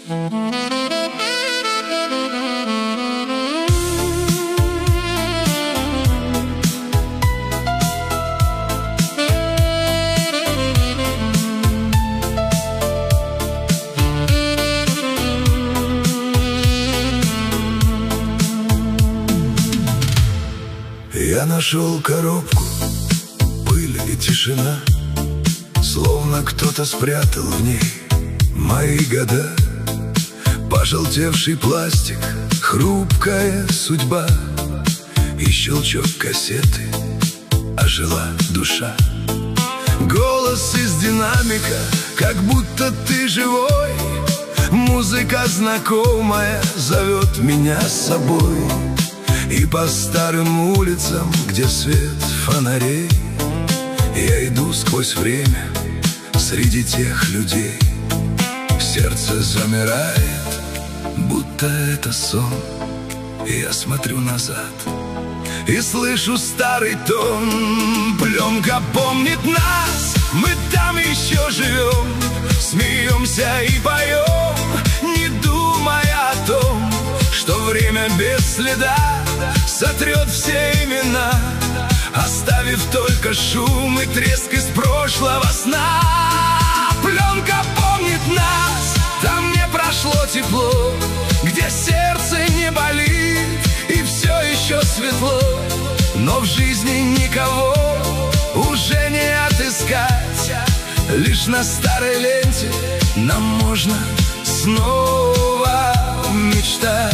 Я нашел коробку, пыль и тишина, словно кто-то спрятал в ней мои года. Пожелтевший пластик, хрупкая судьба, и щелчок кассеты, ожила душа. Голос из динамика, как будто ты живой. Музыка знакомая зовет меня с собой. И по старым улицам, где свет фонарей, я иду сквозь время среди тех людей. Сердце замирает, будто это сон. И я смотрю назад и слышу старый тон. Пленка помнит нас, мы там еще живем, смеемся и поем, не думая о том, что время без следа сотрет все имена, оставив только шум и треск из прошлого сна. Пленка помнит нас, там не прошло тепло, где сердце не болит и все еще светло. Но в жизни никого уже не отыскать, лишь на старой ленте нам можно снова мечтать.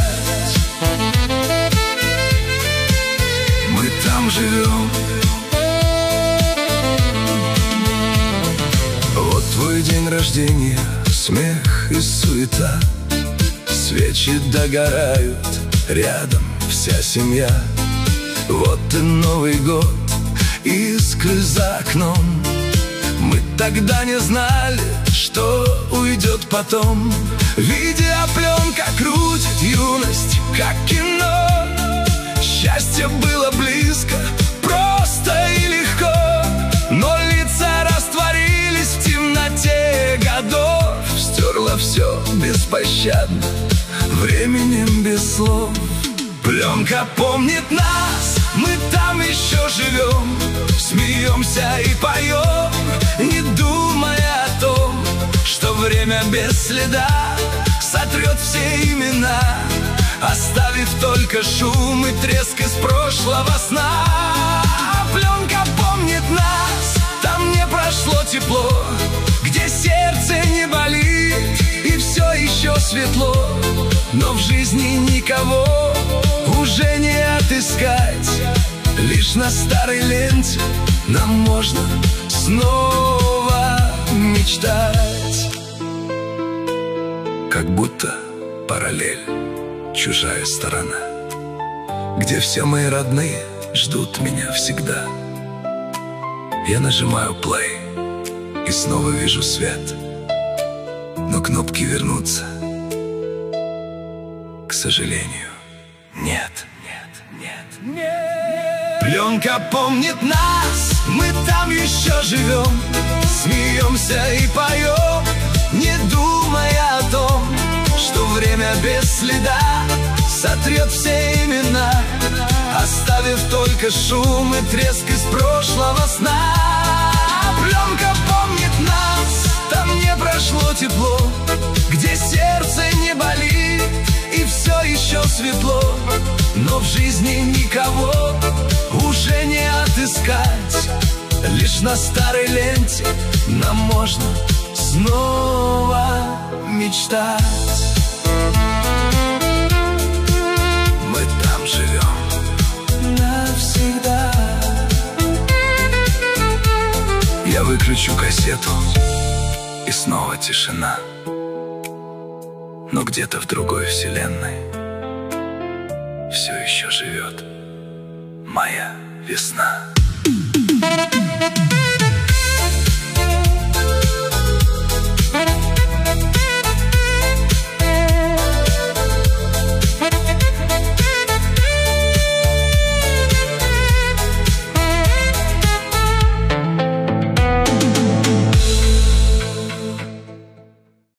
Мы там живем. Вот твой день рождения, смех и суета, свечи догорают, рядом вся семья. Вот и Новый год, искры за окном. Мы тогда не знали, что уйдет потом. Видеопленка крутит юность, как кино. Счастье было близко, просто и легко, но лица растворились в темноте годов. Стерло все беспощадно, временем без слов. Пленка помнит нас, мы там еще живем, смеемся и поем, не думая о том, что время без следа сотрет все имена, оставив только шум и треск из прошлого сна. Пленка помнит нас, там не прошло тепло, где сердце не болит и все еще светло. Но в жизни никого уже не отыскать, лишь на старой ленте нам можно снова мечтать. Как будто параллель, чужая сторона, где все мои родные ждут меня всегда. Я нажимаю плей и снова вижу свет, но кнопки вернуться, к сожалению, нет. Пленка помнит нас, мы там еще живем, смеемся и поем, не думая о том, что время без следа сотрет все имена, оставив только шум и треск из прошлого сна. Пленка помнит нас, там не прошло тепло, где сердце не болит и все еще светло. Но в жизни никого уже не отыскать, лишь на старой ленте нам можно снова мечтать. Мы там живем навсегда. Я выключу кассету, и снова тишина. Но где-то в другой вселенной все еще живет моя весна.